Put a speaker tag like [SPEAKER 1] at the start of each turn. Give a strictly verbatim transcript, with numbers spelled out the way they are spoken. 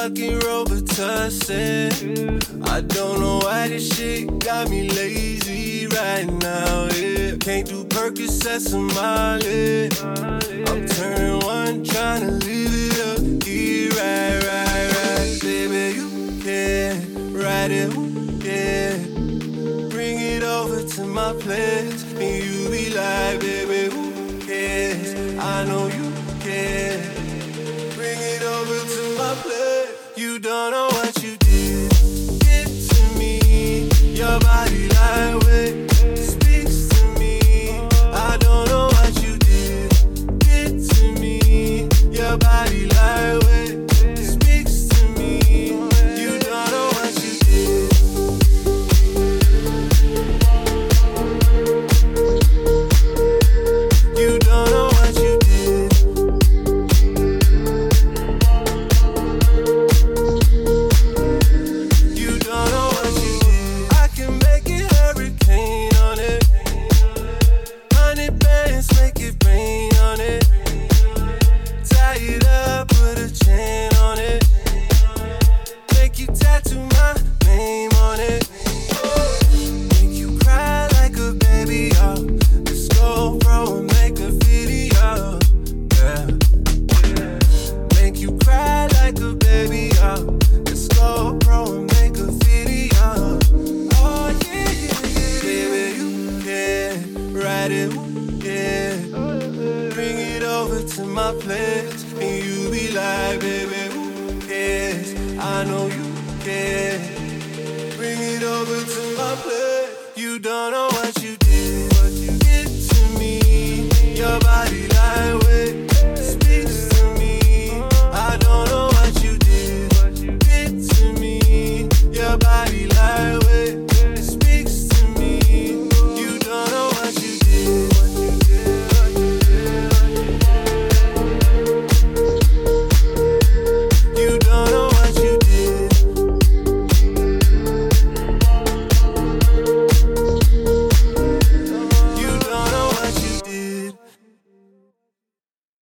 [SPEAKER 1] fucking Robitussin. I don't know why this shit got me lazy right now, yeah. Can't do Percocets and Molly. I'm turning one, trying to live it up. Yeah, right, right, right. Baby, you can ride it, yeah. Bring it over to my place, and you be like, baby, who cares? I know you care. Bring it over to my place. You don't know what you did. Get to me. Your body lightweight speaks to me. I don't know what you did. Get to me. Your body lightweight speaks to me. You don't know what you did. You don't know what you did. You don't know what you did. I can make it hurricane on it. Hundred bands, make it rain on it. Tie it up, put a chain on it. Make you tattoo my name on it. Make you cry like a baby, oh. Let's go, bro, and make a video, yeah. Make you cry like a baby, oh. Let's go, bro, and make a video. Oh, yeah, yeah, yeah. Baby, you can ride it, yeah. Bring it over to my place, and you be like, baby, who cares? I know you care. Bring it over to my place. You don't know what you did, but you get to me. Your body